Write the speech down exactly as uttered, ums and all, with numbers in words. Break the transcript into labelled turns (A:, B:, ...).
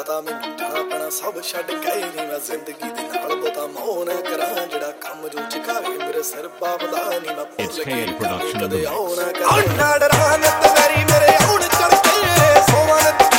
A: पता मैनू जाना पैना सब छड्ड के नहीं मैं जिंदगी दे नाल बहुता मोह ना करां जिहड़ा कम जो चुकावे मेरे सिर बाबदा नहीं मैं भुल के कदे आओ ना करां ना डरां नित मेरी मेरे आउण चढ़ के सोवां